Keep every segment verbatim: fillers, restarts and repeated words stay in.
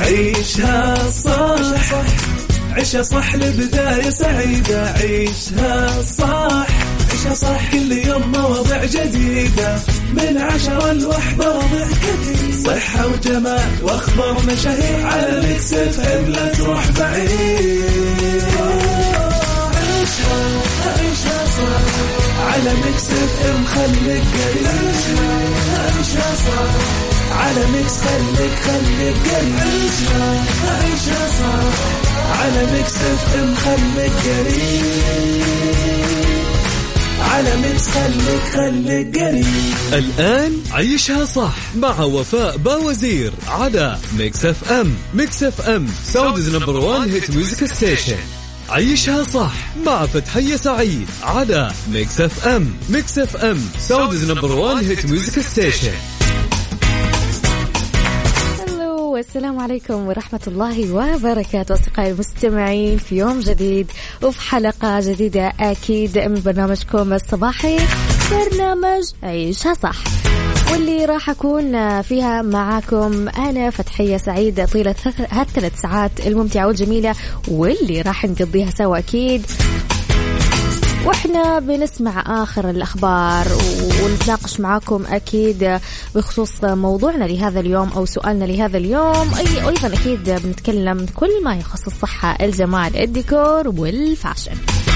عيشها صح عيشها صح لبداية سعيدة. عيشها صح عيشها صح كل يوم مواضيع جديدة من عشرة لوحدة مواضيع كثير صحة وجمال واخبار مشاهير على ميكس اف ام لا تروح بعيد. عيشها عيشها صح على ميكس اف ام خليك قريب. عيشها صح على ميكس خليك خليك قريب. عيشها عيشها صح على ميكس اف ام خليك قريب. على ميكس خليك خليك قريب. الآن عيشها صح مع وفاء باوزير على ميكس اف ام. ميكس اف ام ساوندز نمبر وان هيت ميوزك ستيشن. عيشها صح مع فتحية سعيد على ميكس اف ام. ميكس اف ام ساوندز نمبر وان هيت ميوزك ستيشن. السلام عليكم ورحمة الله وبركاته أصدقائي المستمعين في يوم جديد وفي حلقة جديدة أكيد من برنامجكم الصباحي برنامج عيشها صح، واللي راح أكون فيها معاكم أنا فتحية سعيد طيلة هالثلاث ساعات الممتعة والجميلة واللي راح نقضيها سوا أكيد، وإحنا بنسمع آخر الأخبار ونتناقش معاكم أكيد بخصوص موضوعنا لهذا اليوم أو سؤالنا لهذا اليوم. أي أيضا أكيد بنتكلم كل ما يخص الصحة، الجمال، الديكور والفاشن.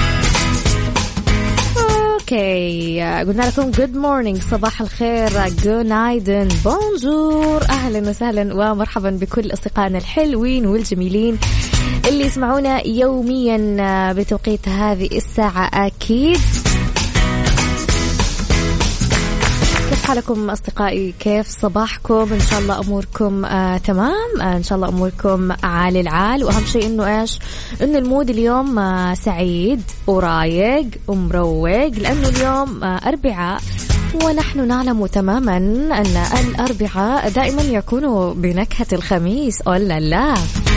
اوكي قلنا لكم good morning صباح الخير، good night، bonjour، أهلا وسهلا ومرحبا بكل أصدقائنا الحلوين والجميلين اللي يسمعونا يوميا بتوقيت هذه الساعة. أكيد كيف حالكم أصدقائي؟ كيف صباحكم؟ إن شاء الله أموركم آه تمام، آه إن شاء الله أموركم عال العال، وأهم شيء إنه إيش، إنه المود اليوم آه سعيد ورايق ومروق، لأنه اليوم آه أربعاء، ونحن نعلم تماما أن الأربعاء دائما يكون بنكهة الخميس. أولا لا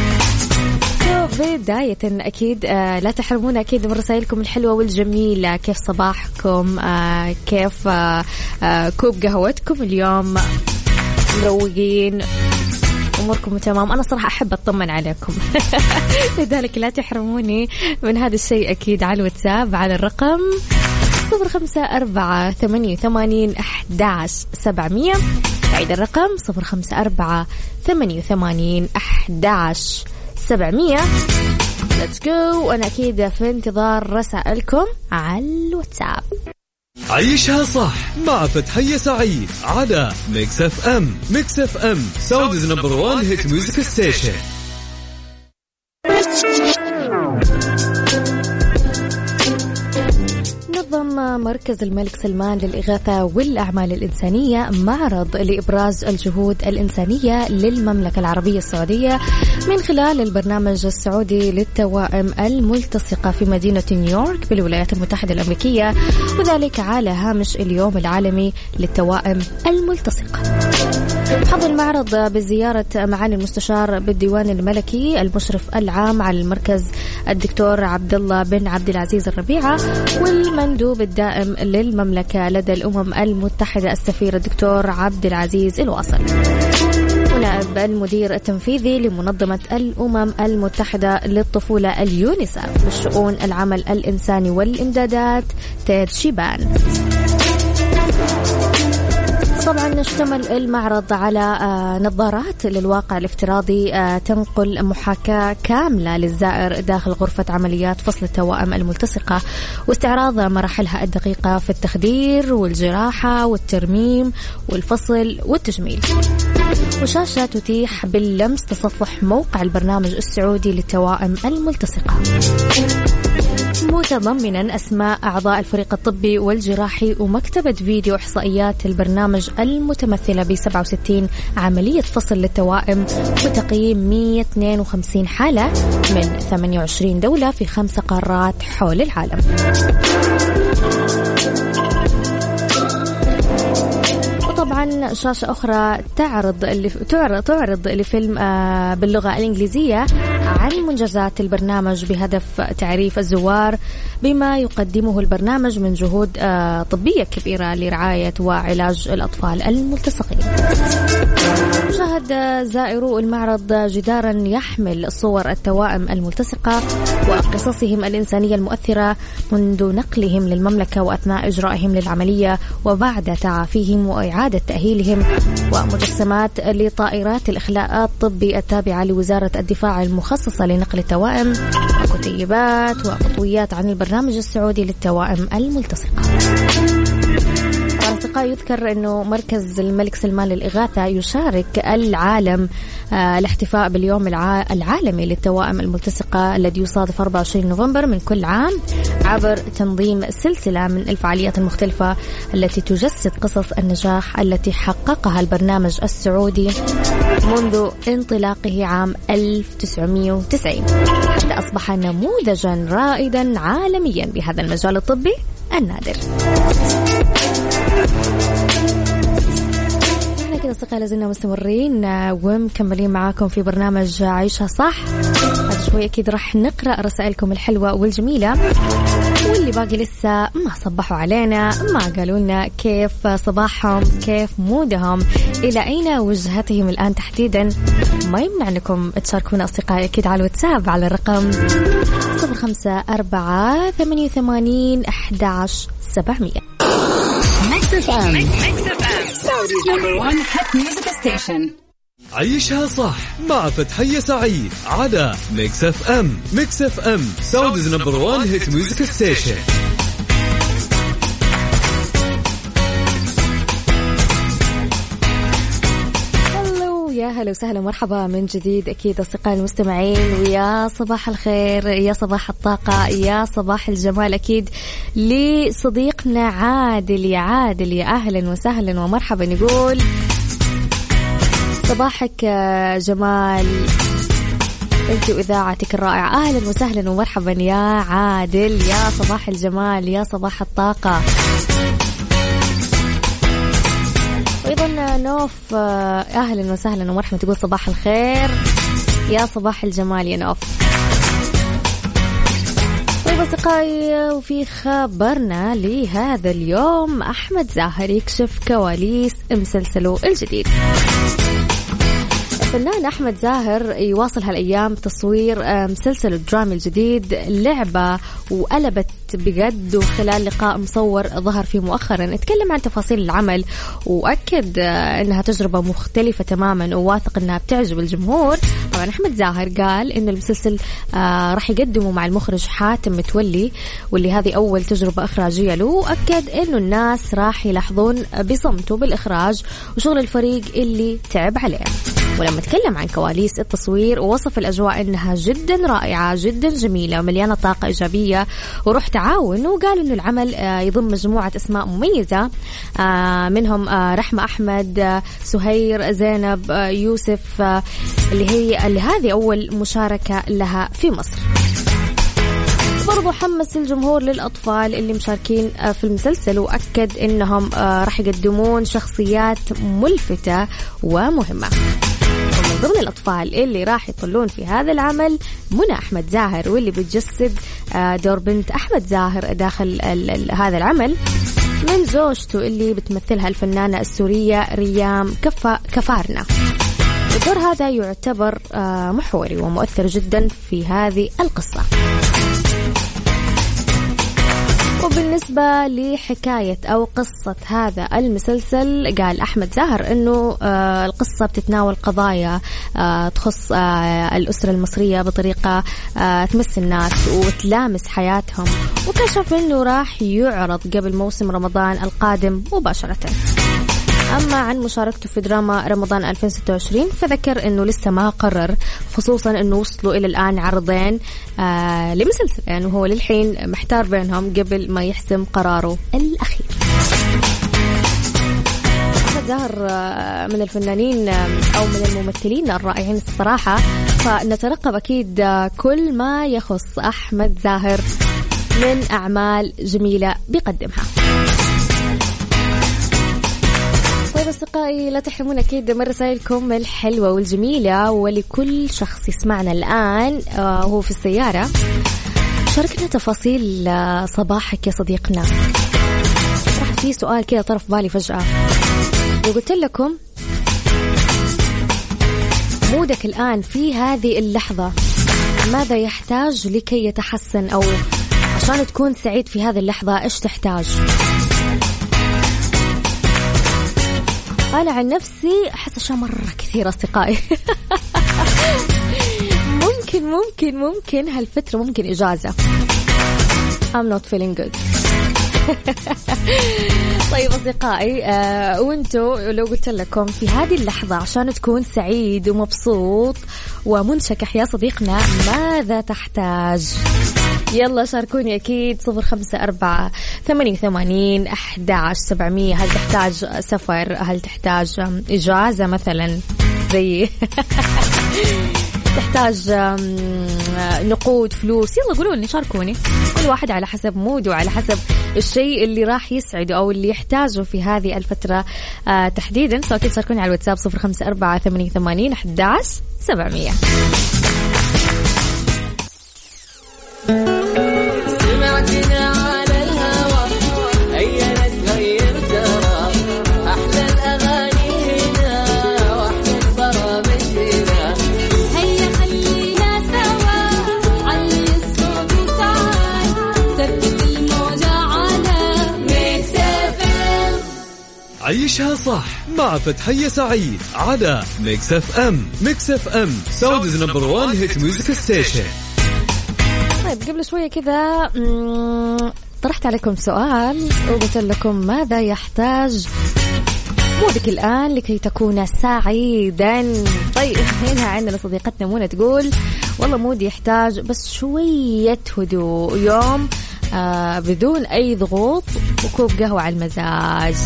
بداية أكيد آه لا تحرمونا أكيد من رسائلكم الحلوة والجميلة. كيف صباحكم؟ آه كيف آه آه كوب قهوتكم اليوم؟ مروقين؟ أموركم تمام؟ أنا صراحة أحب أطمن عليكم لذلك لا تحرموني من هذا الشيء أكيد على الواتساب على الرقم صفر خمسة أربعة ثمانية ثمانين أحد عشر سبعمية. عيد الرقم صفر خمسة أربعة ثمانية ثمانين أحد عشر سبعمية. Let's go. وأنا أكيد في انتظار رسائلكم على الواتساب. عيشها صح مع فتحية سعيد على ميكس اف ام. ميكس اف ام ساوندز نمبر وان هيت ميوزك ستيشن. نظم مركز الملك سلمان للإغاثة والأعمال الإنسانية معرض لإبراز الجهود الإنسانية للمملكة العربية السعودية من خلال البرنامج السعودي للتوائم الملتصقة في مدينة نيويورك بالولايات المتحدة الأمريكية، وذلك على هامش اليوم العالمي للتوائم الملتصقة. حظى المعرض بزيارة معالي المستشار بالديوان الملكي المشرف العام على المركز الدكتور عبد الله بن عبد العزيز الربيعة، والمندوب الدائم للمملكة لدى الأمم المتحدة السفير الدكتور عبد العزيز الواصل، ونائب المدير التنفيذي لمنظمة الأمم المتحدة للطفولة اليونيسف للشؤون العمل الإنساني والإمدادات تيد شيبان. طبعا اشتمل المعرض على نظارات للواقع الافتراضي تنقل محاكاة كاملة للزائر داخل غرفة عمليات فصل التوائم الملتصقة، واستعراض مراحلها الدقيقة في التخدير والجراحة والترميم والفصل والتجميل. وشاشة تتيح باللمس تصفح موقع البرنامج السعودي للتوائم الملتصقة، متضمنا أسماء أعضاء الفريق الطبي والجراحي ومكتبة فيديو إحصائيات البرنامج المتمثلة ب سبعة وستين عملية فصل للتوائم وتقييم مئة واثنين وخمسين حالة من ثمانية وعشرين دولة في خمس قارات حول العالم. طبعا عن شاشة أخرى تعرض اللي تعرض تعرض لفيلم باللغة الإنجليزية عن منجزات البرنامج بهدف تعريف الزوار بما يقدمه البرنامج من جهود طبية كبيرة لرعاية وعلاج الأطفال الملتصقين. شاهد زائرو المعرض جدارا يحمل صور التوائم الملتصقة وقصصهم الإنسانية المؤثرة منذ نقلهم للمملكة وأثناء إجرائهم للعملية وبعد تعافيهم وإعادة تأهيلهم، ومجسمات لطائرات الإخلاء الطبي التابعة لوزارة الدفاع المخصصة لنقل التوائم، وكتيبات وقطويات عن البرنامج السعودي للتوائم الملتصقة. أصدقائي، يذكر أنه مركز الملك سلمان للإغاثة يشارك العالم آه الاحتفاء باليوم الع... العالمي للتوائم الملتصقة الذي يصادف أربعة وعشرين نوفمبر من كل عام عبر تنظيم سلسلة من الفعاليات المختلفة التي تجسد قصص النجاح التي حققها البرنامج السعودي منذ انطلاقه عام ألف وتسعمائة وتسعين حتى أصبح نموذجا رائدا عالميا بهذا المجال الطبي النادر. احنا كده أصدقائي لازلنا مستمرين ومكملين معاكم في برنامج عيشها صح. بعد شوي أكيد راح نقرأ رسائلكم الحلوة والجميلة، واللي باقي لسه ما صبحوا علينا، ما قالوا لنا كيف صباحهم، كيف مودهم، إلى أين وجهتهم الآن تحديدا. ما يمنع أنكم تشاركونا أصدقائي أكيد على الواتساب على الرقم صفر خمسة أربعة ثمانية ثمانين أحد عشر سبعمية. عيشها صح مع فتحية سعيد على ميكس اف ام. ميكس اف ام سعوديز نمبر وان هيت ميوزك ستيشن. يا هلا وسهلا مرحبا من جديد أكيد أصدقائي المستمعين، ويا صباح الخير، يا صباح الطاقة، يا صباح الجمال أكيد لصديقنا عادل. يا عادل يا أهلا وسهلا ومرحبا، نقول صباحك جمال أنت وإذاعتك الرائعة. أهلا وسهلا ومرحبا يا عادل، يا صباح الجمال، يا صباح الطاقة. أيضا نوف أهلا وسهلا ومرحبا، تقول صباح الخير، يا صباح الجمال يا نوف. طيب أصدقائي، وفي خبرنا لهذا اليوم أحمد زاهر يكشف كواليس مسلسله الجديد. الفنان أحمد زاهر يواصل هالأيام تصوير مسلسل الدرامي الجديد لعبة وقلبت بجد، وخلال لقاء مصور ظهر فيه مؤخرا اتكلم عن تفاصيل العمل وأكد أنها تجربة مختلفة تماما وواثق أنها بتعجب الجمهور. طبعا أحمد زاهر قال أن المسلسل راح يقدمه مع المخرج حاتم متولي، واللي هذه أول تجربة إخراجية له، وأكد أنه الناس راح يلاحظون بصمته بالإخراج وشغل الفريق اللي تعب عليه. ولما تكلم عن كواليس التصوير ووصف الأجواء أنها جدا رائعة جدا جميلة ومليانة طاقة إيجابية وروح تعاون، وقال أنه العمل يضم مجموعة أسماء مميزة منهم رحمة أحمد، سهير، زينب، يوسف، اللي هي اللي هذه أول مشاركة لها في مصر. برضو حمس الجمهور للأطفال اللي مشاركين في المسلسل، وأكد أنهم راح يقدمون شخصيات ملفتة ومهمة. ومن ضمن الأطفال اللي راح يطلون في هذا العمل منى أحمد زاهر، واللي بتجسد دور بنت أحمد زاهر داخل هذا العمل من زوجته اللي بتمثلها الفنانة السورية ريام كفا كفارنا. الدور هذا يعتبر محوري ومؤثر جدا في هذه القصة. وبالنسبة لحكاية أو قصة هذا المسلسل، قال أحمد زاهر أنه القصة بتتناول قضايا تخص الأسرة المصرية بطريقة تمس الناس وتلامس حياتهم، وكشف أنه راح يعرض قبل موسم رمضان القادم مباشرة. أما عن مشاركته في دراما رمضان ألفين وستة وعشرين فذكر أنه لسه ما قرر، خصوصا أنه وصلوا إلى الآن عرضين آه لمسلسل، يعني هو للحين محتار بينهم قبل ما يحسم قراره الأخير. أحمد زاهر من الفنانين أو من الممثلين الرائعين الصراحة، فنترقب أكيد كل ما يخص أحمد زاهر من أعمال جميلة بيقدمها. طيب أصدقائي لا تحرمون أكيد من رسائلكم الحلوة والجميلة، ولكل شخص يسمعنا الآن وهو في السيارة شاركنا تفاصيل صباحك يا صديقنا. راح في سؤال كذا طرف بالي فجأة، وقلت لكم مودك الآن في هذه اللحظة ماذا يحتاج لكي يتحسن، أو عشان تكون سعيد في هذه اللحظة إيش تحتاج؟ أنا عن نفسي أحس أشياء مرة كثير أصدقائي. ممكن ممكن ممكن هالفترة ممكن إجازة. I'm not feeling good. طيب أصدقائي آه وانتوا لو قلت لكم في هذه اللحظة عشان تكون سعيد ومبسوط ومنشكح يا صديقنا ماذا تحتاج؟ يلا شاركوني أكيد. صفر خمسة أربعة ثمانية ثمانين أحد عشر سبعمية. هل تحتاج سفر؟ هل تحتاج إجازة مثلا زي تحتاج نقود فلوس؟ يلا قولوا لي، شاركوني. كل واحد على حسب موده وعلى حسب الشيء اللي راح يسعده أو اللي يحتاجه في هذه الفترة آه تحديدا. سو أكيد شاركوني على الواتساب صفر خمسة أربعة ثمانية ثمانين أحد عشر سبعمية. سمعتنا على الهوى هيا نتغير ترى، أحلى الأغاني هنا وأحلى البرامج هنا، هيا خلينا سوا علي الصوت وتعال ترتب الموجة على ميكس اف ام. عيشها صح مع فتحية سعيد على ميكس اف ام. ميكس اف ام سعوديز نمبر وان هيت ميوزك ستيشن. طيب قبل شوية كذا طرحت عليكم سؤال وقلت لكم ماذا يحتاج مودك الآن لكي تكون سعيدا. طيب هنا عندنا صديقتنا منى تقول والله مودي يحتاج بس شوية هدوء، يوم آه بدون أي ضغوط وكوب قهوة على المزاج.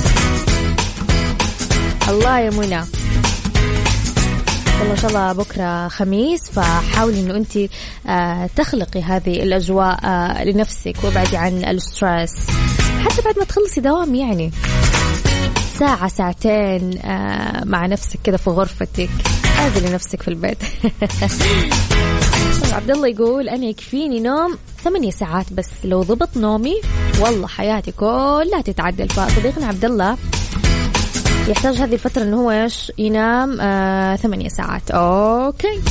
الله يا منى، والله إن شاء الله بكرة خميس، فحاولي إنه أنت آه تخلقي هذه الأجواء آه لنفسك وابعدي عن الستريس. حتى بعد ما تخلصي دوام يعني ساعة ساعتين آه مع نفسك كذا في غرفتك، اعزلي نفسك في البيت. عبد الله يقول أنا يكفيني نوم ثمانية ساعات بس، لو ضبط نومي والله حياتي كلها تتعدل. فصديقنا عبد الله يحتاج هذه الفترة إنه هو إيش ينام آه ثمانية ساعات. أوكي.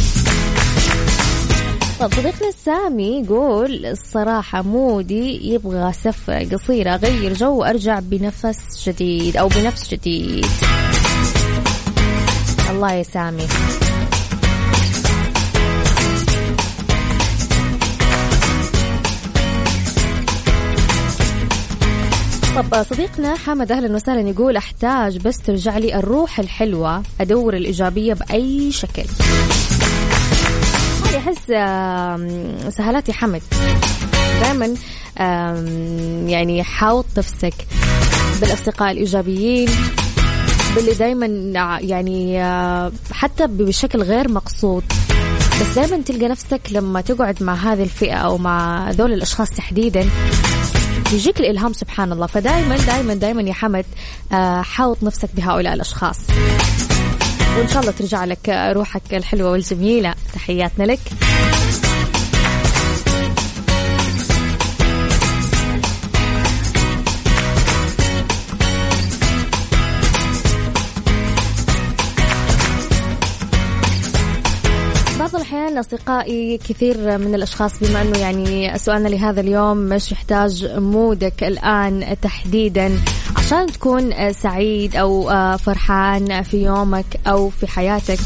طب صديقنا سامي يقول الصراحة مودي يبغى سفرة قصيرة أغير جو وأرجع بنفس جديد أو بنفس جديد. الله يا سامي. طب صديقنا حمد أهلا وسهلا يقول أحتاج بس ترجع لي الروح الحلوة، أدور الإيجابية بأي شكل. هذه أحس سهلات يا حمد. دائما يعني حاوط نفسك بالأصدقاء الإيجابيين، باللي دائما يعني حتى بشكل غير مقصود، بس دائما تلقى نفسك لما تقعد مع هذه الفئة أو مع ذول الأشخاص تحديدا يجيك الإلهام سبحان الله. فدائما دائما دائما يا حمد حاوط نفسك بهؤلاء الأشخاص، وإن شاء الله ترجع لك روحك الحلوة والجميلة. تحياتنا لك. بعض الأحيان أصدقائي كثير من الأشخاص، بما أنه يعني سؤالنا لهذا اليوم مش يحتاج مودك الآن تحديدا عشان تكون سعيد أو فرحان في يومك أو في حياتك،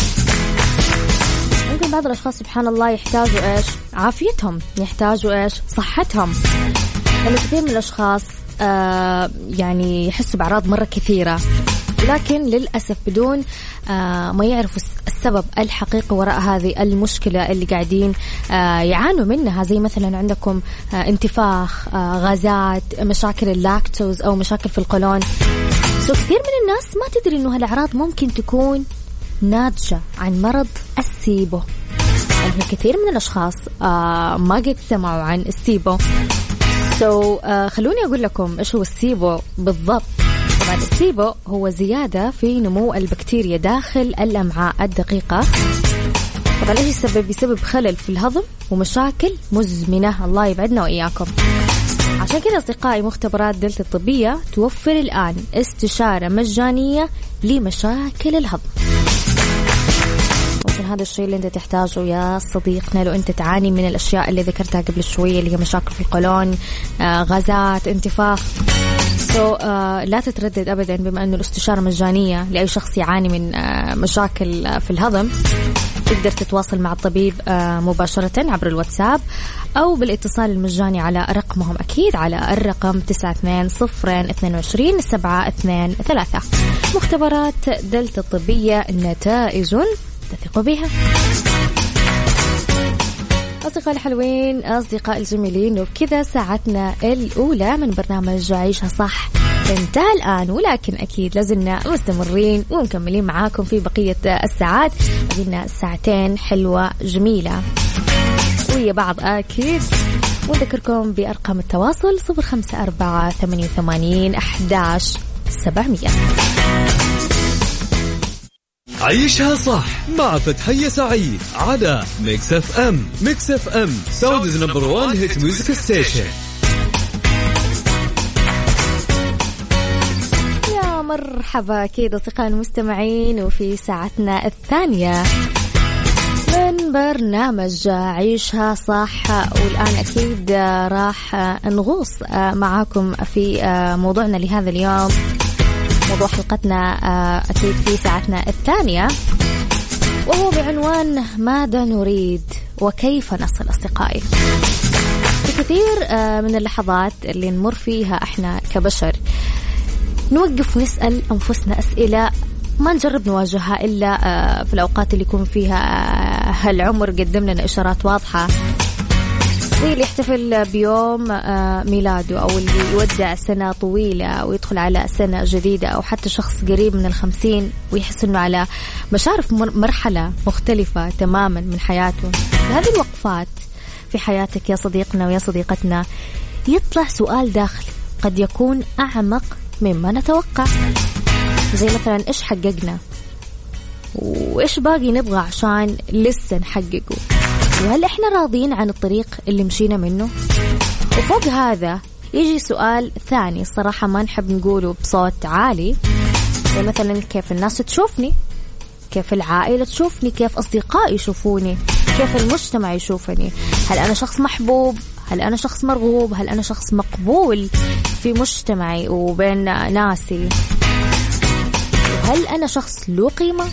ممكن بعض الأشخاص سبحان الله يحتاجوا إيش؟ عافيتهم، يحتاجوا إيش؟ صحتهم. لأنه كثير من الأشخاص آه يعني يحسوا بأعراض مرة كثيرة، لكن للأسف بدون آه ما يعرفوا السبب الحقيقي وراء هذه المشكلة اللي قاعدين آه يعانوا منها، زي مثلا عندكم آه انتفاخ، آه غازات، مشاكل اللاكتوز أو مشاكل في القولون. سو كثير من الناس ما تدري إنه هالأعراض ممكن تكون ناتجة عن مرض السيبو. يعني كثير من الأشخاص آه ما قد سمعوا عن السيبو. سو so, آه خلوني أقول لكم إيش هو السيبو بالضبط. طبعا السيبو هو زيادة في نمو البكتيريا داخل الأمعاء الدقيقة. طبعا ايش يسبب؟ يسبب خلل في الهضم ومشاكل مزمنة، الله يبعدنا وإياكم. عشان كذا أصدقائي مختبرات دلتا الطبية توفر الآن استشارة مجانية لمشاكل الهضم. ممكن هذا الشيء اللي أنت تحتاجه يا صديقنا لو أنت تعاني من الأشياء اللي ذكرتها قبل شوية، اللي هي مشاكل في القولون، آه، غازات، انتفاخ. سو so, uh, لا تتردد أبدا، بما أنه الاستشارة مجانية لأي شخص يعاني من uh, مشاكل uh, في الهضم. تقدر تتواصل مع الطبيب uh, مباشرة عبر الواتساب أو بالاتصال المجاني على رقمهم، أكيد على الرقم تسعة اثنين صفر اثنين وعشرين سبعة اثنين ثلاثة. مختبرات دلتا الطبية، نتائج تثق بها. أصدقاء الحلوين، أصدقاء الجميلين، وبكذا ساعتنا الأولى من برنامج عيشها صح انتهى الآن، ولكن أكيد لازلنا مستمرين ومكملين معاكم في بقية الساعات. لنا ساعتين حلوة جميلة ويا بعض أكيد. وذكركم بأرقام التواصل صفر خمسة أربعة ثمانية ثمانين أحداش سبعمية. عيشها صح مع فتحية سعيد على ميكس اف ام. ميكس اف ام سعوديز نمبر وان هيت ميوزك ستيشن. يا مرحبا كده أصدقائي المستمعين، وفي ساعتنا الثانية من برنامج عيشها صح. والآن أكيد راح نغوص معاكم في موضوعنا لهذا اليوم. موضوع حلقتنا أكيد في ساعتنا الثانية، وهو بعنوان ماذا نريد وكيف نصل. أصدقائي، في كثير من اللحظات اللي نمر فيها إحنا كبشر نوقف ونسأل أنفسنا أسئلة ما نجرب نواجهها إلا في الأوقات اللي يكون فيها هالعمر قدم لنا إشارات واضحة، زي اللي يحتفل بيوم ميلاده، أو اللي يودع سنة طويلة ويدخل على سنة جديدة، أو حتى شخص قريب من الخمسين ويحس أنه على مشارف مرحلة مختلفة تماما من حياته. هذه الوقفات في حياتك يا صديقنا ويا صديقتنا يطلع سؤال داخلي قد يكون أعمق مما نتوقع، زي مثلا إيش حققنا وإيش باقي نبغى عشان لسه نحققه، وهل إحنا راضين عن الطريق اللي مشينا منه؟ وفوق هذا يجي سؤال ثاني الصراحة ما نحب نقوله بصوت عالي، يعني مثلا كيف الناس تشوفني، كيف العائلة تشوفني، كيف أصدقائي يشوفوني، كيف المجتمع يشوفني، هل أنا شخص محبوب، هل أنا شخص مرغوب، هل أنا شخص مقبول في مجتمعي وبين ناسي، وهل أنا شخص له قيمة؟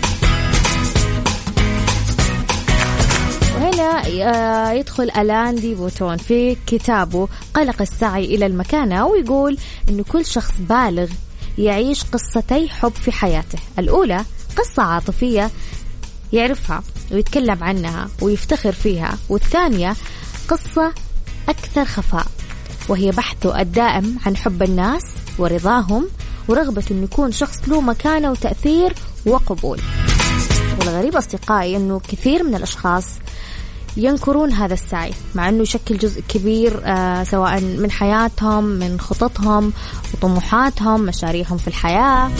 وهنا يدخل ألان دي بوتون في كتابه قلق السعي إلى المكانة، ويقول إنه كل شخص بالغ يعيش قصتي حب في حياته. الأولى قصة عاطفية يعرفها ويتكلم عنها ويفتخر فيها، والثانية قصة أكثر خفاء وهي بحثه الدائم عن حب الناس ورضاهم ورغبة إنه يكون شخص له مكانة وتأثير وقبول. والغريب أصدقائي إنه كثير من الأشخاص ينكرون هذا السعي، مع أنه يشكل جزء كبير آه سواء من حياتهم، من خططهم وطموحاتهم، مشاريعهم في الحياة.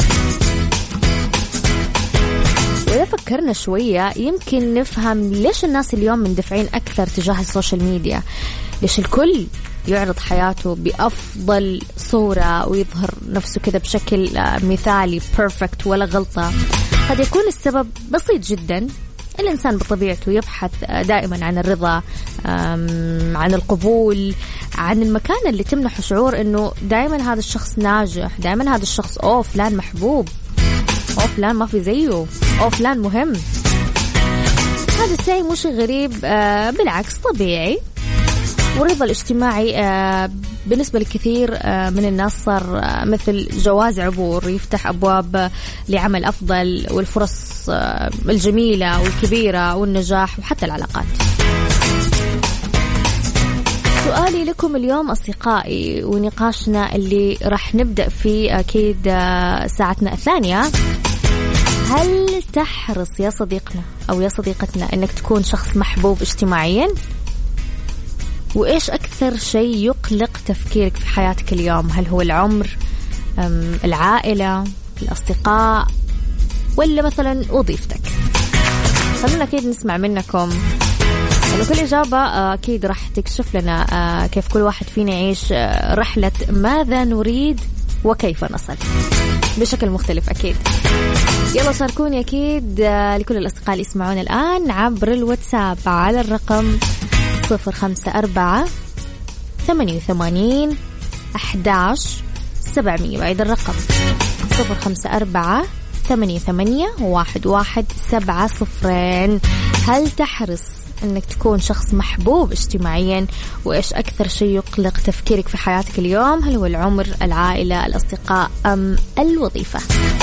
وإذا فكرنا شوية يمكن نفهم ليش الناس اليوم مندفعين أكثر تجاه السوشيال ميديا، ليش الكل يعرض حياته بأفضل صورة ويظهر نفسه كذا بشكل مثالي بيرفكت ولا غلطة. قد يكون السبب بسيط جدا، الإنسان بطبيعته يبحث دائما عن الرضا، عن القبول، عن المكانة اللي تمنحه شعور أنه دائما هذا الشخص ناجح، دائما هذا الشخص أوه فلان محبوب، أوه فلان ما في زيه، أوه فلان مهم. هذا الشيء مش غريب، بالعكس طبيعي. والرضا الاجتماعي بالنسبة لكثير من الناس صار مثل جواز عبور يفتح أبواب لعمل أفضل والفرص الجميلة والكبيرة والنجاح وحتى العلاقات. سؤالي لكم اليوم أصدقائي ونقاشنا اللي راح نبدأ فيه أكيد ساعتنا الثانية، هل تحرص يا صديقنا أو يا صديقتنا أنك تكون شخص محبوب اجتماعيا؟ وإيش أكثر شيء يقلق تفكيرك في حياتك اليوم؟ هل هو العمر، العائلة، الأصدقاء، ولا مثلا وظيفتك؟ خلونا أكيد نسمع منكم، يعني كل إجابة أكيد راح تكشف لنا كيف كل واحد فينا يعيش رحلة ماذا نريد وكيف نصل بشكل مختلف. أكيد يلا شاركوني أكيد لكل الأصدقاء اللي يسمعون الآن عبر الواتساب على الرقم صفر خمسة أربعة ثمانية وثمانين أحد عشر سبعمية. بعيد الرقم صفر خمسة أربعة ثمانية ثمانية واحد واحد سبعة صفرين. هل تحرص أنك تكون شخص محبوب اجتماعيا؟ وإيش أكثر شيء يقلق تفكيرك في حياتك اليوم؟ هل هو العمر، العائلة، الأصدقاء أم الوظيفة؟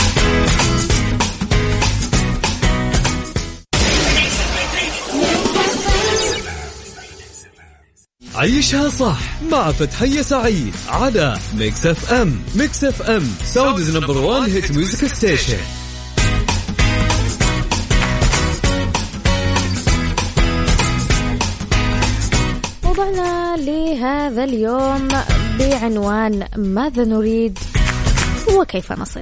عيشها صح مع فتحية سعيد على ميكس اف ام. ميكس اف ام سعوديز نمبر وان هيت ميوزك ستيشن. موضوعنا لهذا اليوم بعنوان ماذا نريد وكيف نصل.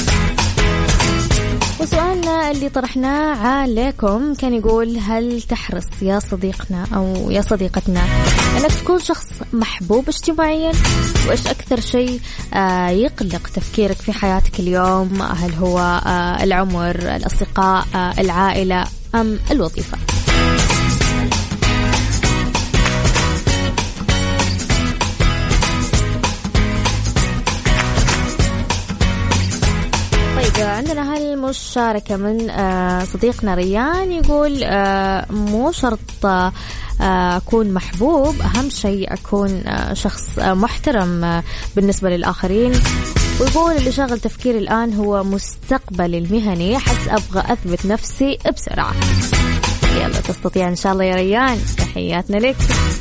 وسؤالنا اللي طرحناه عليكم كان يقول: هل تحرص يا صديقنا أو يا صديقتنا أنك تكون شخص محبوب اجتماعيا؟ وإيش أكثر شيء يقلق تفكيرك في حياتك اليوم؟ هل هو العمر، الأصدقاء، العائلة أم الوظيفة؟ عندنا هالمشاركة من صديقنا ريان يقول: مو شرط أكون محبوب، أهم شيء أكون شخص محترم بالنسبة للآخرين. ويقول: اللي شاغل تفكيري الآن هو مستقبل المهني، حس أبغى أثبت نفسي بسرعة. يلا تستطيع إن شاء الله يا ريان، تحياتنا لك.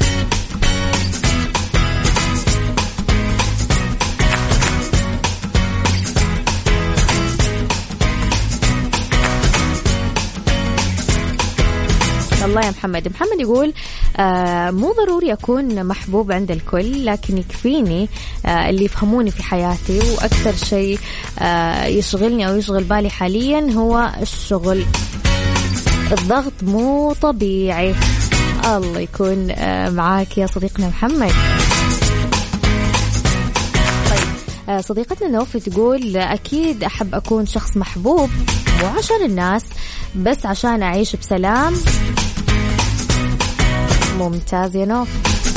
الله يا محمد. محمد يقول: آه مو ضروري أكون محبوب عند الكل، لكن يكفيني آه اللي يفهموني في حياتي. وأكثر شيء آه يشغلني أو يشغل بالي حاليا هو الشغل، الضغط مو طبيعي. الله يكون آه معاك يا صديقنا محمد. طيب آه صديقتنا نوفي تقول: أكيد أحب أكون شخص محبوب، مو عشان الناس بس عشان أعيش بسلام. ممتاز يا نوف.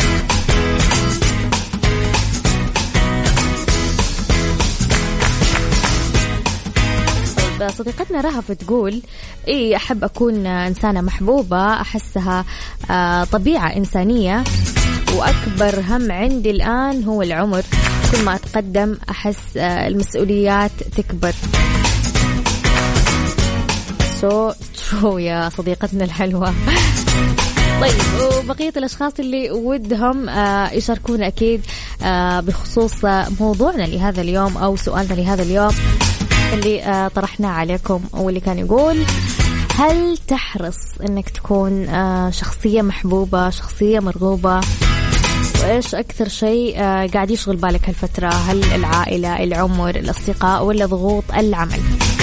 طيب صديقتنا رهف تقول: إيه أحب أكون إنسانة محبوبة، أحسها طبيعة إنسانية، وأكبر هم عندي الآن هو العمر، كل ما أتقدم أحس المسؤوليات تكبر. سو ترو يا صديقتنا الحلوة. طيب وبقية الأشخاص اللي ودهم يشاركون أكيد بخصوص موضوعنا لهذا اليوم أو سؤالنا لهذا اليوم اللي طرحناه عليكم، واللي كان يقول: هل تحرص أنك تكون شخصية محبوبة، شخصية مرغوبة؟ وإيش أكثر شيء قاعد يشغل بالك هالفترة؟ هل العائلة، العمر، الأصدقاء، ولا ضغوط العمل؟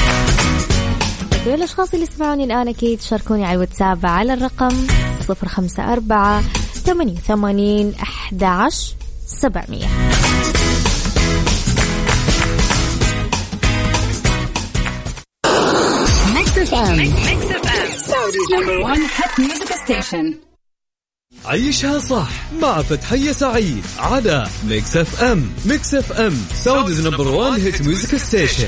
الأشخاص اللي يسمعوني الآن أكيد شاركوني على الواتساب على الرقم صفر خمسة أربعة ثمانية ثمانين أحد عشر سبعمية. عيشها صح مع فتحية سعيد على ميكس اف ام. ميكس اف ام سعوديز نمبر وان هيت ميوزك ستيشن.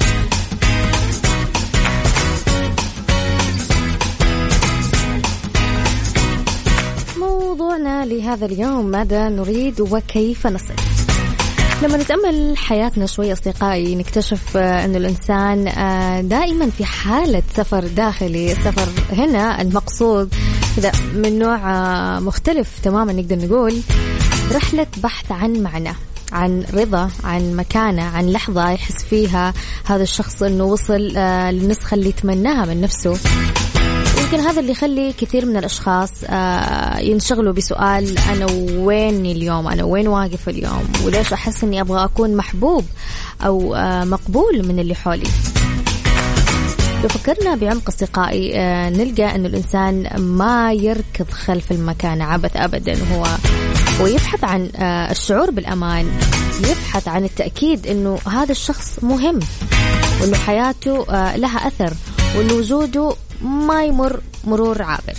موضوعنا لهذا اليوم: ماذا نريد وكيف نصل؟ لما نتأمل حياتنا شوي أصدقائي نكتشف أن الإنسان دائما في حالة سفر داخلي. السفر هنا المقصود كذا من نوع مختلف تماما، نقدر نقول رحلة بحث عن معنى، عن رضا، عن مكانة، عن لحظة يحس فيها هذا الشخص أنه وصل للنسخة اللي يتمناها من نفسه. يمكن هذا اللي يخلي كثير من الأشخاص ينشغلوا بسؤال أنا وين اليوم، أنا وين واقف اليوم، وليش أحس أني أبغى أكون محبوب أو مقبول من اللي حولي. لو فكرنا بعمق أصدقائي نلقى أن الإنسان ما يركض خلف المكان عبث أبدا، هو ويبحث عن الشعور بالأمان، يبحث عن التأكيد أنه هذا الشخص مهم، وأنه حياته لها أثر، وأنه وجوده ما يمر مرور عابر.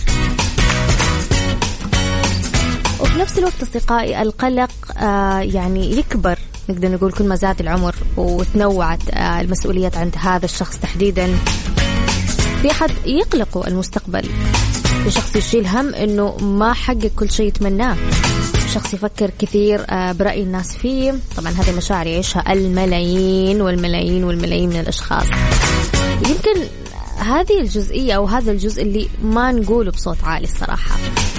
وفي نفس الوقت أصدقائي القلق يعني يكبر، نقدر نقول كل ما زاد العمر وتنوعت المسؤوليات عند هذا الشخص تحديدا. في أحد يقلق المستقبل، في شخص يشيل هم أنه ما حقق كل شيء يتمناه، شخص يفكر كثير برأي الناس فيه. طبعا هذه مشاعر يعيشها الملايين والملايين والملايين من الأشخاص. يمكن هذه الجزئية أو هذا الجزء اللي ما نقوله بصوت عالي الصراحة،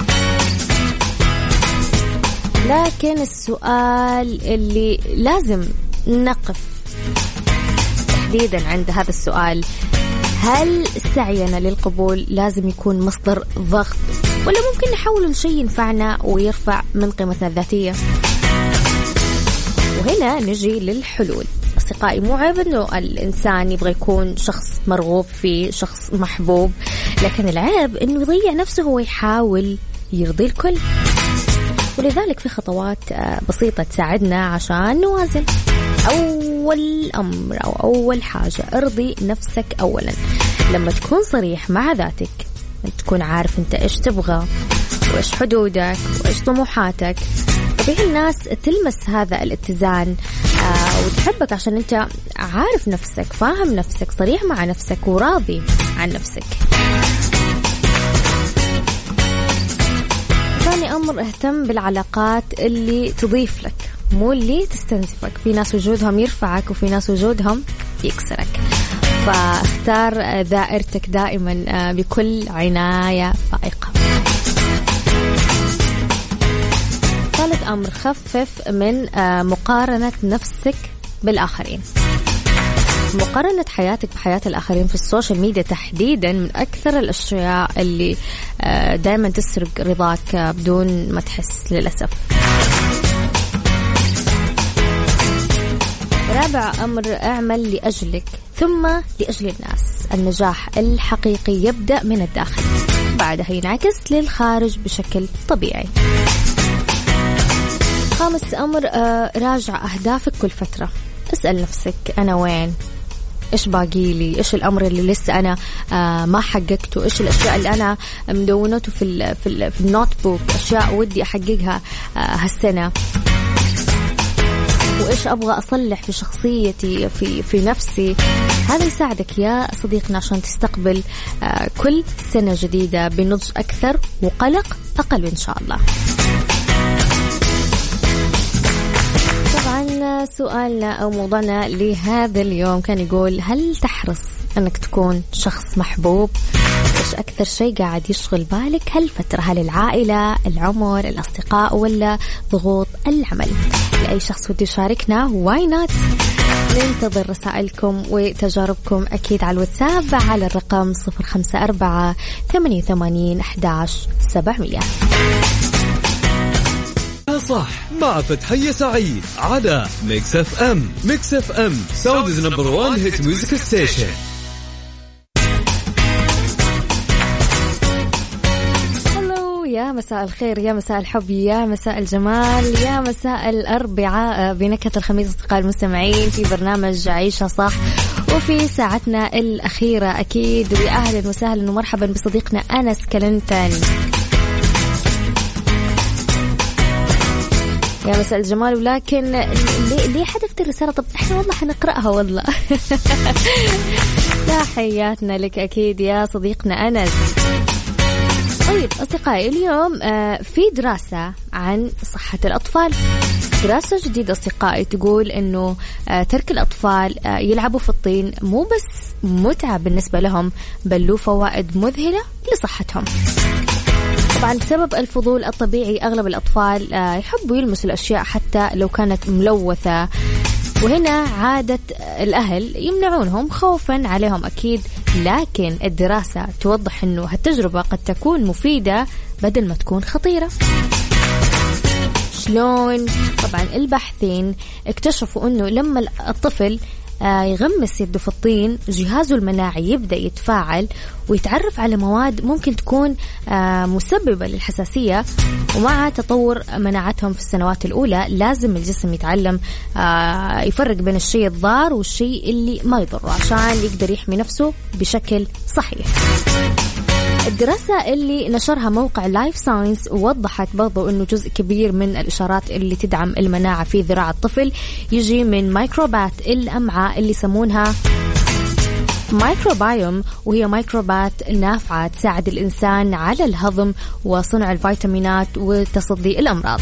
لكن السؤال اللي لازم نقف تحديدا عند هذا السؤال: هل سعينا للقبول لازم يكون مصدر ضغط، ولا ممكن نحول لشيء ينفعنا ويرفع من قيمتنا الذاتية؟ وهنا نجي للحلول. أصدقائي، مو عيب أنه الإنسان يبغى يكون شخص مرغوب فيه، شخص محبوب، لكن العيب أنه يضيع نفسه ويحاول يرضي الكل. ولذلك في خطوات بسيطة تساعدنا عشان نوازن. أول أمر أو أول حاجة، ارضي نفسك أولا. لما تكون صريح مع ذاتك، تكون عارف أنت إيش تبغى وإيش حدودك وإيش طموحاتك، طبيعي الناس تلمس هذا الاتزان آه وتحبك عشان أنت عارف نفسك، فاهم نفسك، صريح مع نفسك وراضي عن نفسك. ثاني أمر، اهتم بالعلاقات اللي تضيف لك مو اللي تستنزفك. في ناس وجودهم يرفعك وفي ناس وجودهم يكسرك، فاختار دائرتك دائما بكل عناية فائقة. ثالث أمر، خفف من مقارنة نفسك بالآخرين. مقارنة حياتك بحياة الآخرين في السوشيال ميديا تحديدا من أكثر الأشياء اللي دائما تسرق رضاك بدون ما تحس للأسف. رابع أمر، اعمل لأجلك ثم لأجل الناس. النجاح الحقيقي يبدأ من الداخل، بعدها ينعكس للخارج بشكل طبيعي. خامس أمر، راجع أهدافك كل فترة. اسأل نفسك أنا وين، إيش باقي لي، إيش الأمر اللي لسه أنا آه ما حققته، إيش الأشياء اللي أنا مدونته في ال في, ال في النوت بوك، أشياء ودي أحققها آه هالسنة، وإيش أبغى أصلح في شخصيتي في في نفسي. هذا يساعدك يا صديقنا عشان تستقبل آه كل سنة جديدة بنضج أكثر وقلق أقل إن شاء الله. طبعا سؤالنا أو موضوعنا لهذا اليوم كان يقول: هل تحرص أنك تكون شخص محبوب؟ إيش أكثر شيء قاعد يشغل بالك هالفترة؟ هل العائلة، العمر، الأصدقاء، ولا ضغوط العمل؟ لأي شخص ودي يشاركنا واي نوت. ننتظر رسائلكم وتجاربكم أكيد على الواتساب على الرقم صفر خمسة أربعة ثمانية ثمانين أحد عشر سبعمية. صح مع فتحية سعيد على ميكس اف ام. ميكس اف ام سعوديز نمبر وان هيت ميوزك ستيشن. يا مساء الخير، يا مساء الحب، يا مساء الجمال، يا مساء الأربعاء بنكهة الخميس. أصدقاء المستمعين في برنامج عيشها صح وفي ساعتنا الأخيرة أكيد، وأهلا وسهلا ومرحبا بصديقنا أنس كلنتاني. يا مساء الجمال. ولكن ليه, ليه حدثت الرسالة؟ طب احنا والله حنقرأها والله. تحياتنا لك أكيد يا صديقنا أنس. طيب أصدقائي، اليوم في دراسة عن صحة الأطفال، دراسة جديدة أصدقائي تقول أنه ترك الأطفال يلعبوا في الطين مو بس متعب بالنسبة لهم، بل له فوائد مذهلة لصحتهم. طبعا بسبب الفضول الطبيعي أغلب الأطفال يحبوا يلمسوا الأشياء حتى لو كانت ملوثة، وهنا عادة الأهل يمنعونهم خوفا عليهم أكيد، لكن الدراسة توضح أنه هالتجربة قد تكون مفيدة بدل ما تكون خطيرة. شلون؟ طبعا الباحثين اكتشفوا أنه لما الطفل يغمس يده في الطين جهازه المناعي يبدأ يتفاعل ويتعرف على مواد ممكن تكون مسببة للحساسية، ومع تطور مناعتهم في السنوات الأولى لازم الجسم يتعلم يفرق بين الشيء الضار والشيء اللي ما يضره عشان يقدر يحمي نفسه بشكل صحيح. الدراسة اللي نشرها موقع لايف ساينس وضحت برضو أنه جزء كبير من الإشارات اللي تدعم المناعة في ذراع الطفل يجي من ميكروبات الأمعاء اللي يسمونها مايكروبايوم، وهي ميكروبات نافعة تساعد الإنسان على الهضم وصنع الفيتامينات وتصدي الأمراض.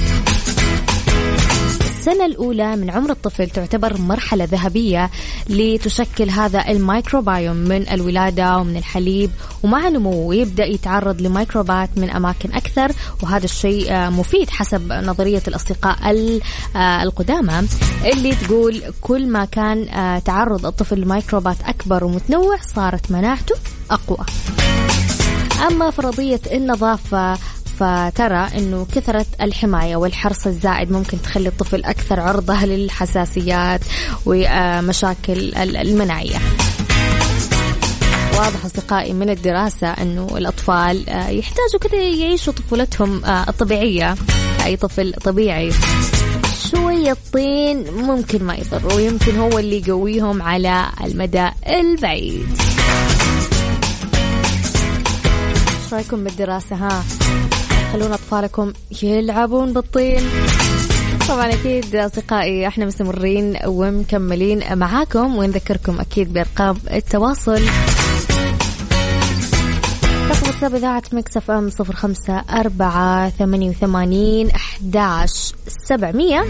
السنة الأولى من عمر الطفل تعتبر مرحلة ذهبية لتشكل هذا الميكروبايوم من الولادة ومن الحليب، ومع نموه يبدأ يتعرض لميكروبات من أماكن أكثر، وهذا الشيء مفيد حسب نظرية الأصدقاء القدامى اللي تقول كل ما كان تعرض الطفل لميكروبات أكبر ومتنوع صارت مناعته أقوى. أما فرضية النظافة فترى أنه كثرة الحماية والحرص الزائد ممكن تخلي الطفل أكثر عرضة للحساسيات ومشاكل المناعية. واضح أصدقائي من الدراسة أنه الأطفال يحتاجوا كده يعيشوا طفولتهم الطبيعية كأي طفل طبيعي. شوية طين ممكن ما يضر، ويمكن هو اللي يقويهم على المدى البعيد. ايش رايكم بالدراسة؟ ها خلونا أطفالكم يلعبون بالطين. طبعا أكيد أصدقائي احنا مستمرين ومكملين معاكم، ونذكركم أكيد بأرقام التواصل. رقم واتساب إذاعة ميكس اف ام صفر خمسة أربعة ثمانية وثمانين أحد عشر سبعمية.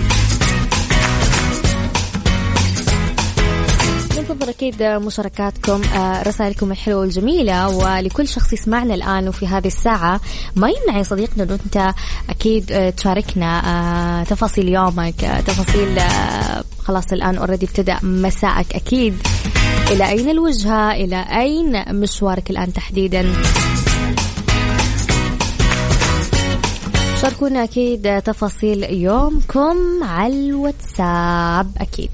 ننتظر أكيد مشاركاتكم، رسائلكم الحلوة والجميلة، ولكل شخص يسمعنا الآن وفي هذه الساعة ما يمنع يا صديقنا أنه أنت أكيد تشاركنا تفاصيل يومك، تفاصيل خلاص الآن أوريدي ابتدأ مساءك، أكيد إلى أين الوجهة، إلى أين مشوارك الآن تحديدا. شاركونا أكيد تفاصيل يومكم على الواتساب. أكيد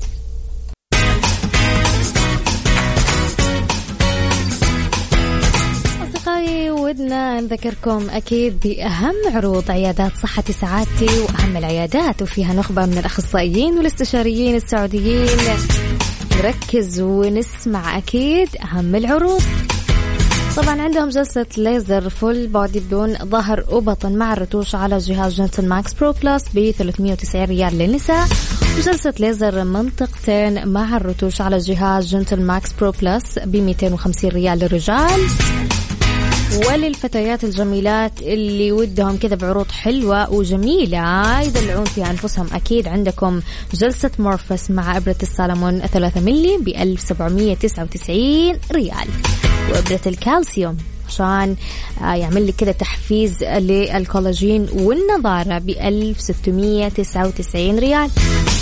ودنا نذكركم أكيد بأهم عروض عيادات صحتي سعادتي وأهم العيادات، وفيها نخبة من الأخصائيين والاستشاريين السعوديين. نركز ونسمع أكيد أهم العروض. طبعا عندهم جلسة ليزر فول بودي بدون ظهر وبطن مع الرتوش على جهاز جنتل ماكس برو بلس ب ثلاثمية وتسعين ريال للنساء، وجلسة ليزر منطقتين مع الرتوش على جهاز جنتل ماكس برو بلس ب مئتين وخمسين ريال للرجال. وللفتيات الجميلات اللي ودهم كذا بعروض حلوة وجميلة يدلعون فيها أنفسهم، أكيد عندكم جلسة مورفس مع إبرة السالمون ثلاثة ملي بألف سبعمية تسعة وتسعين ريال، وإبرة الكالسيوم عشان يعمل لي كذا تحفيز للكولاجين والنضارة بألف ستمية تسعة وتسعين ريال.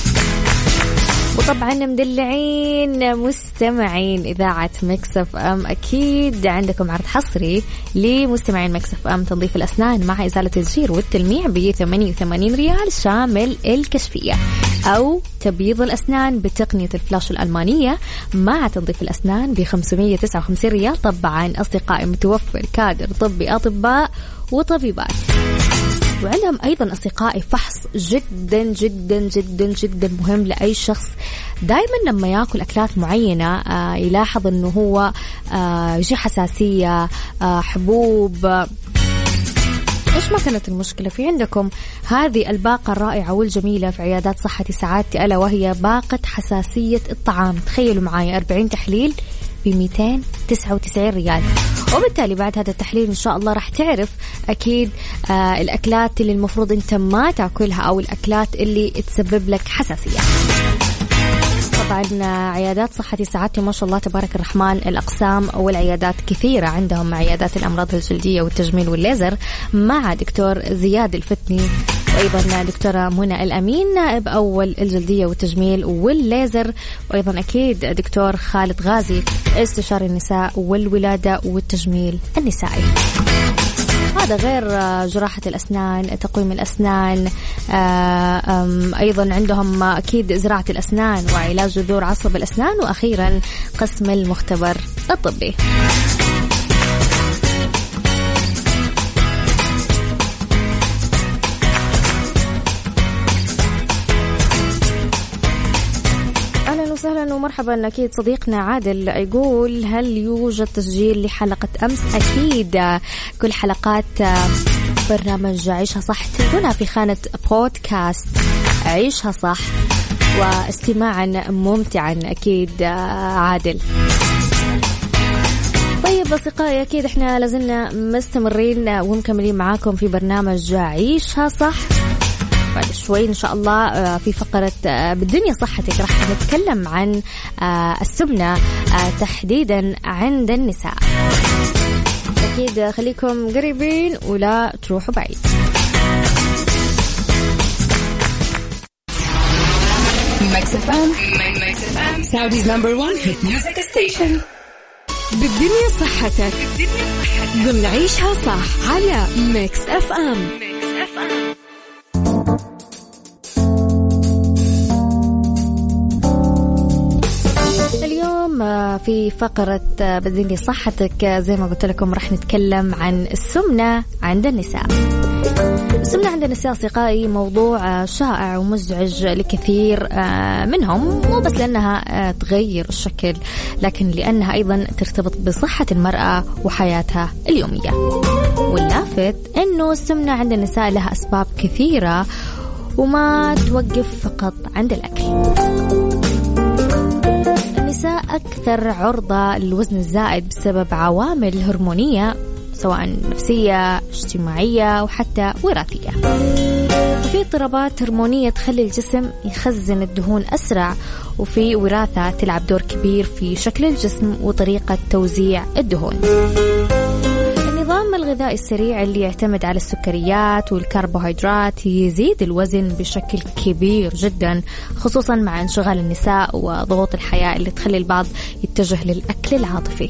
وطبعا مدلعين مستمعين إذاعة ميكس اف ام، أكيد عندكم عرض حصري لمستمعين ميكس اف ام، تنظيف الأسنان مع إزالة الجير والتلميع ب ثمانية وثمانين ريال شامل الكشفية، أو تبييض الأسنان بتقنية الفلاش الألمانية مع تنظيف الأسنان ب خمسمية وتسعة وخمسين ريال. طبعا أصدقائي متوفر كادر طبي أطباء وطبيبات. وعندهم أيضا أصدقائي فحص جدا جدا جدا جدا مهم لأي شخص دائما لما يأكل أكلات معينة آه يلاحظ أنه هو آه يجي حساسية، آه حبوب، آه إيش ما كانت المشكلة. في عندكم هذه الباقة الرائعة والجميلة في عيادات صحتي سعادتي، ألا وهي باقة حساسية الطعام. تخيلوا معايا أربعين تحليل بمئتين وتسعة وتسعين ريال، وبالتالي بعد هذا التحليل إن شاء الله راح تعرف أكيد آه الأكلات اللي المفروض أنت ما تأكلها أو الأكلات اللي تسبب لك حساسية. طبعا عيادات صحتي سعادتي ما شاء الله تبارك الرحمن الأقسام والعيادات كثيرة عندهم، عيادات الأمراض الجلدية والتجميل والليزر مع دكتور زياد الفتني، وأيضا دكتورة منى الأمين نائب أول الجلدية والتجميل والليزر، وأيضا أكيد دكتور خالد غازي استشاري النساء والولادة والتجميل النسائي. هذا غير جراحة الأسنان، تقويم الأسنان، أيضا عندهم أكيد زراعة الأسنان وعلاج جذور عصب الأسنان، وأخيرا قسم المختبر الطبي. وسهلا ومرحبا. أكيد صديقنا عادل يقول هل يوجد تسجيل لحلقة أمس؟ أكيد كل حلقات برنامج عيشها صح تكونها في خانة بودكاست عيشها صح، واستماعا ممتعا أكيد عادل. طيب أصدقائي، أكيد إحنا لازلنا مستمرين ومكملين معاكم في برنامج عيشها صح. بعد شوي إن شاء الله في فقرة بالدنيا صحتك راح نتكلم عن السمنة تحديدا عند النساء. أكيد خليكم قريبين ولا تروحوا بعيد. Mix إف إم Saudi's number one hit music station. بالدنيا صحتك ضمن عيشها صح على ميكس إف إم. اليوم في فقرة بالدنيا صحتك زي ما قلت لكم راح نتكلم عن السمنة عند النساء. السمنة عند النساء أصدقائي موضوع شائع ومزعج لكثير منهم، مو بس لأنها تغير الشكل، لكن لأنها أيضا ترتبط بصحة المرأة وحياتها اليومية. واللافت أنه السمنة عند النساء لها أسباب كثيرة وما توقف فقط عند الأكل. النساء أكثر عرضة للوزن الزائد بسبب عوامل هرمونية سواء نفسية، اجتماعية، وحتى وراثية. في اضطرابات هرمونية تخلي الجسم يخزن الدهون أسرع، وفي وراثة تلعب دور كبير في شكل الجسم وطريقة توزيع الدهون. النظام الغذائي السريع اللي يعتمد على السكريات والكربوهيدرات يزيد الوزن بشكل كبير جدا، خصوصا مع انشغال النساء وضغوط الحياة اللي تخلي البعض يتجه للأكل العاطفي.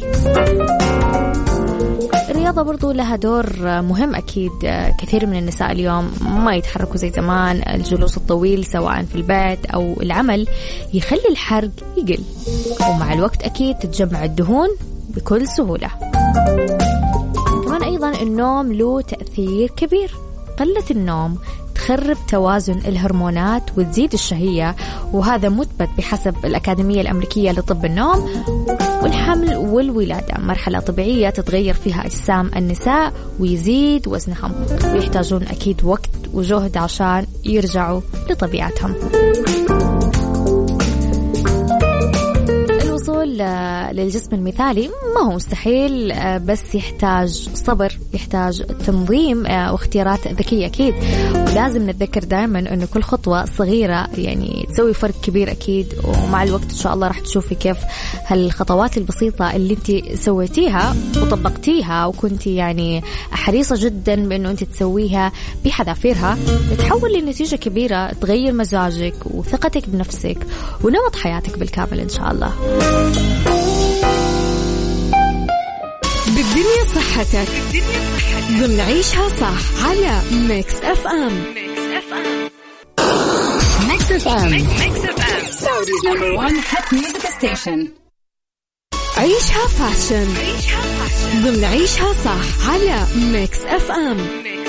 الرياضة برضو لها دور مهم أكيد. كثير من النساء اليوم ما يتحركوا زي زمان، الجلوس الطويل سواء في البيت أو العمل يخلي الحرق يقل، ومع الوقت أكيد تتجمع الدهون بكل سهولة. كمان أيضا النوم له تأثير كبير. قلة النوم تخرب توازن الهرمونات وتزيد الشهية، وهذا مثبت بحسب الأكاديمية الأمريكية لطب النوم. والحمل والولادة مرحلة طبيعية تتغير فيها أجسام النساء ويزيد وزنهم، ويحتاجون أكيد وقت وجهد عشان يرجعوا لطبيعتهم. الوصول للجسم المثالي ما هو مستحيل، بس يحتاج صبر، يحتاج تنظيم واختيارات ذكية أكيد. ولازم نتذكر دائما أنه كل خطوة صغيرة يعني تسوي فرق كبير أكيد، ومع الوقت إن شاء الله راح تشوفي كيف هالخطوات البسيطة اللي انت سويتيها وطبقتيها وكنتي يعني حريصة جدا بأنه انت تسويها بحذافيرها تتحول لنتيجة كبيرة تغير مزاجك وثقتك بنفسك ونمط حياتك بالكامل إن شاء الله. بالدنيا صحتك ضمن عيشها صح على ميكس إف إم. ميكس إف إم Saudi's number one hit music station. عيشها فاشن ضمن عيشها صح على ميكس إف إم.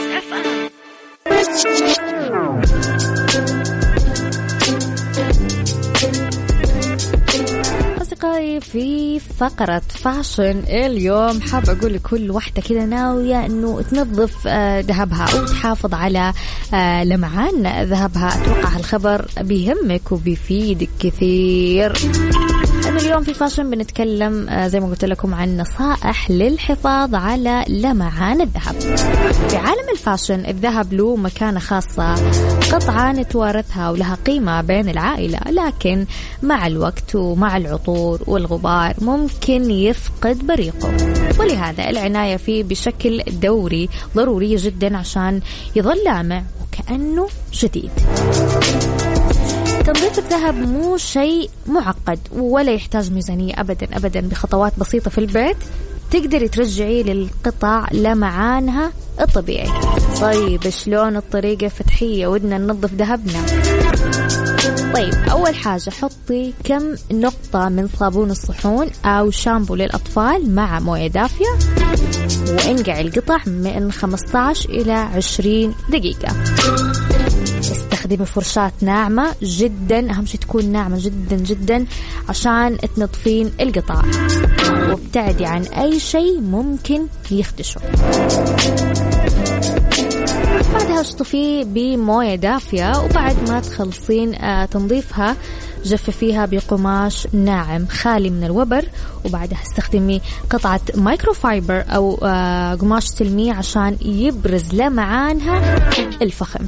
أصدقائي في فقرة فاشن اليوم حابة أقول لكل واحدة كده ناوية أنه تنظف ذهبها أو تحافظ على لمعان ذهبها. أتوقع هالخبر بيهمك وبيفيدك كثير. أنا اليوم في فاشن بنتكلم زي ما قلت لكم عن نصائح للحفاظ على لمعان الذهب. في عالم الفاشن الذهب له مكانة خاصة، قطعة نتوارثها ولها قيمة بين العائلة، لكن مع الوقت ومع العطور والغبار ممكن يفقد بريقه، ولهذا العناية فيه بشكل دوري ضرورية جدا عشان يظل لامع وكأنه جديد. تنظيف الذهب مو شيء معقد ولا يحتاج ميزانية أبدا أبدا، بخطوات بسيطة في البيت تقدري ترجعي للقطع لمعانها الطبيعي. طيب شلون الطريقة فتحية ودنا ننظف ذهبنا؟ طيب أول حاجة حطي كم نقطة من صابون الصحون أو شامبو للأطفال مع موية دافية وانقعي القطع من خمسة عشر إلى عشرين دقيقة. استخدمي فرشاة ناعمة جدا، أهم شيء تكون ناعمة جدا جدا عشان تنظفين القطع، وابتعدي عن أي شيء ممكن يخدشه. بعدها اشطفيه بموية دافية، وبعد ما تخلصين آه تنظيفها جففيها بقماش ناعم خالي من الوبر، وبعدها استخدمي قطعة مايكرو فايبر أو آه قماش تلميع عشان يبرز لمعانها الفخم.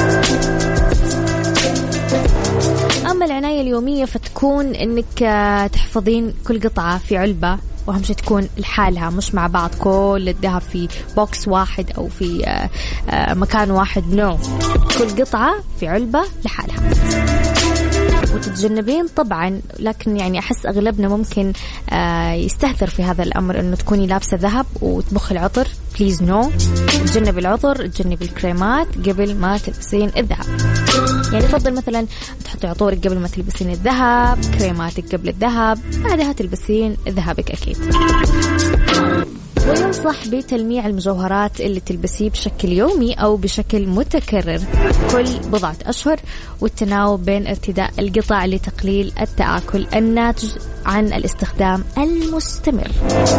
أما العناية اليومية فتكون إنك آه تحفظين كل قطعة في علبة، وأهم شيء تكون لحالها مش مع بعض كل الذهب في بوكس واحد أو في آه آه مكان واحد. نو، كل قطعة في علبة لحالها. وتتجنبين طبعا، لكن يعني أحس أغلبنا ممكن آه يستهتر في هذا الأمر إنه تكوني لابسة ذهب وتبخ العطر. بليز نو، تجنبي العطر، تجنبي الكريمات قبل ما تلبسين الذهب. يعني فضل مثلا تحطي عطورك قبل ما تلبسين الذهب، كريماتك قبل الذهب، بعدها تلبسين ذهبك أكيد. وينصح بتلميع المجوهرات اللي تلبسيه بشكل يومي أو بشكل متكرر كل بضعة أشهر، والتناوب بين ارتداء القطع لتقليل التآكل الناتج عن الاستخدام المستمر.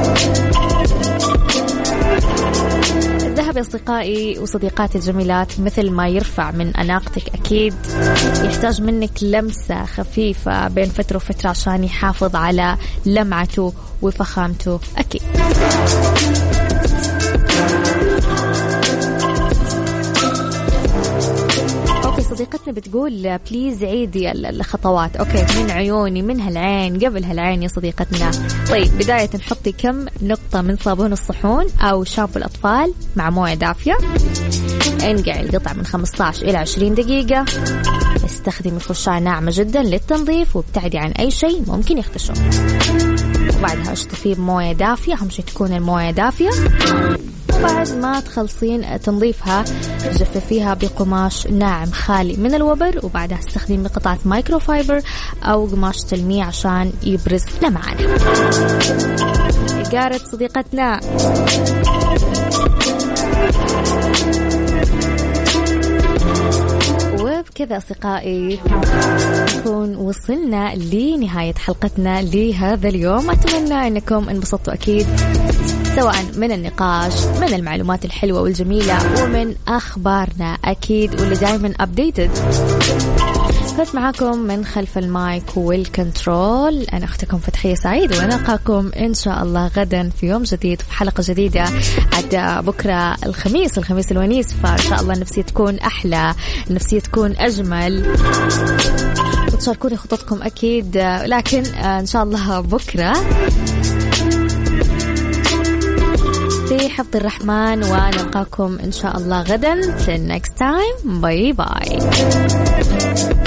الذهب يا أصدقائي وصديقاتي الجميلات مثل ما يرفع من أناقتك أكيد يحتاج منك لمسة خفيفة بين فترة وفترة عشان يحافظ على لمعته وفخامته أكيد. أوكي، صديقتنا بتقول بليز عيدي الخطوات. أوكي، من عيوني، من هالعين قبل هالعين يا صديقتنا. طيب بداية نحطي كم نقطة من صابون الصحون أو شامبو الأطفال مع موية دافية، انقعي القطع من خمسة عشر إلى عشرين دقيقة، استخدمي فرشاة ناعمة جدا للتنظيف وابتعدي عن أي شيء ممكن يخدشه، وبعدها اشطفيه بموية دافية، أهم شيء تكون الموية دافية. وبعد ما تخلصين تنظيفها جففيها بقماش ناعم خالي من الوبر، وبعدها استخدمي قطعة مايكرو فايبر أو قماش تلميع عشان يبرز لمعانها. قالت صديقتنا. وبكذا أصدقائي نكون وصلنا لنهاية حلقتنا لهذا اليوم. أتمنى أنكم انبسطتوا أكيد، سواء من النقاش، من المعلومات الحلوة والجميلة، ومن أخبارنا أكيد واللي دايما أبديتد. كنت معاكم من خلف المايك والكنترول أنا أختكم فتحية سعيد، ونلقاكم إن شاء الله غدا في يوم جديد في حلقة جديدة. عد بكرة الخميس، الخميس الونيس، فإن شاء الله النفسية تكون أحلى، النفسية تكون أجمل، وتشاركوني خططكم أكيد. لكن إن شاء الله بكرة في حفظ الرحمن، ونلقاكم إن شاء الله غدا. Till next time, bye bye.